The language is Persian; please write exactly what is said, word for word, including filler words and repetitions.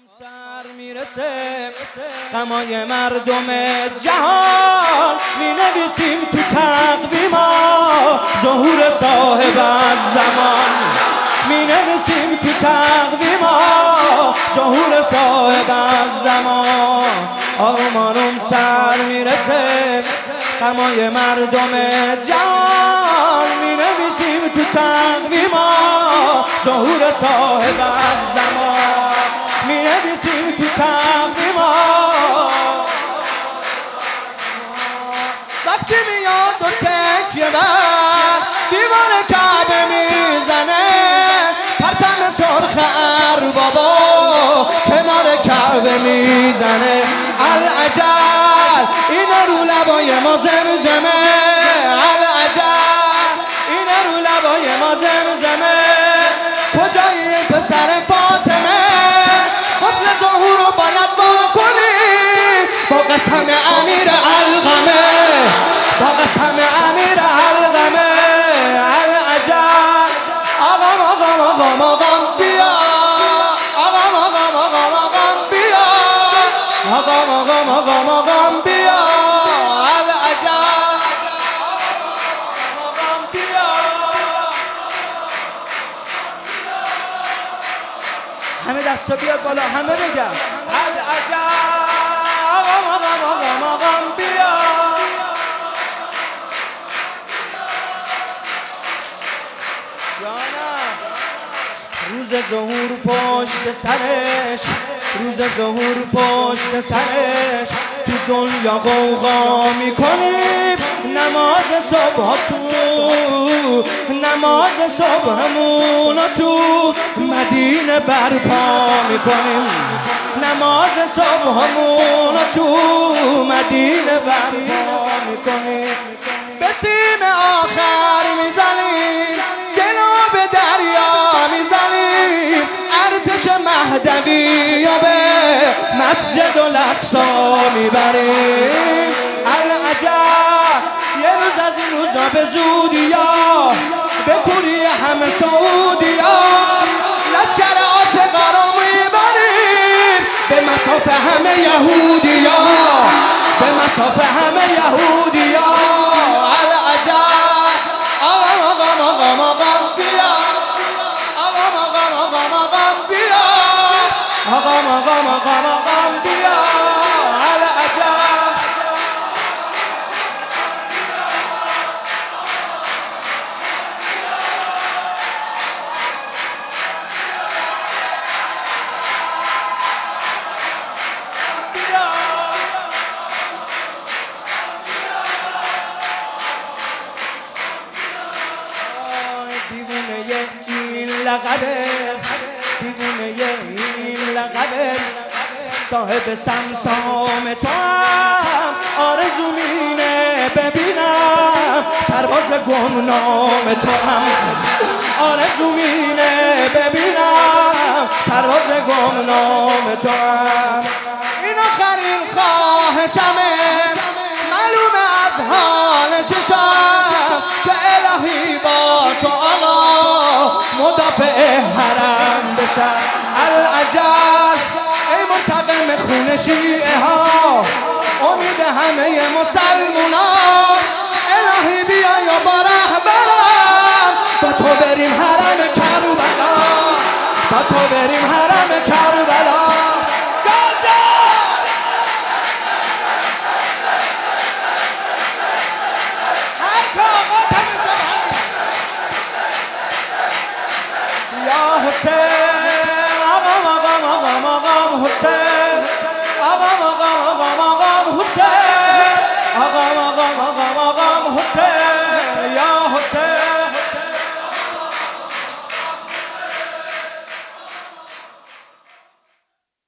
سر میرسه غمای مردم جهان می نویسیم تو تقویما ظهور صاحب الزمان می نویسیم تو تقویما ظهور صاحب الزمان آروم آروم سر میرسه غمای مردم جهان می نویسیم تو تقویما ظهور صاحب الزمان می نویسیم تو تقویما وقتی میاد و تکیه بر دیوان کعبه میزنه پرچم سرخ اربابا کنار کعبه میزنه العجل این رو لبای ما زمزمه العجل این رو لبای ما زمزمه کجای این پسر فاطمه قبل ظهور رو باید با کنی با قسم امیر علقمه با قسم امیر علقمه العجل آقام آقام آقام آقام بیا آقام آقام آقام آقام بیا آقام آقام آقام آقام بیا العجل آقام بیا همه دستا بیاد بالا همه بگم العجل آقام آقام آقام آقام بیا جانم روز ظهور پشت سرش روز ظهور پشت سرش تو دنیا غوغا میکنیم نماز صبح تو نماز صبحمون تو مدینه برپا میکنیم نماز صبحمون تو مدینه برپا میکنیم به سیم آخر میزنیم دلو به دریا میزنیم ارتش مهدوی و به مسجد الاقصی میبریم العجب یه روز از این روزا به زودیا به کوری همه سعودیا لشکر عاشقا رو میبریم به مسافه همه یهودیا به مسافه همه یهودیا العجب آقام آقام آقام آقام بیا آقام آقام آقام آقام بیا آقام آقام آقام آقام بیا العجب دیوونه این لقبه دیوونه این لقبه صاحب سمسام تو هم آرزو مینه ببینم سرباز گمنام تو هم آرزو مینه ببینم سرباز گمنام تو هم این آخرین خواهشمه معلومه از حال چشم که الهی با تو آقا مدافع حرم بشم العجل ای منتقم خون شیعه ها امید همه مسلمونا الهی بیا یا با رهبرم با تو بریم حرم کربلا با تو بریم حرم کربلا حسین آقام آقام آقام آقام حسین آقام آقام آقام آقام حسین آقام آقام آقام آقام حسین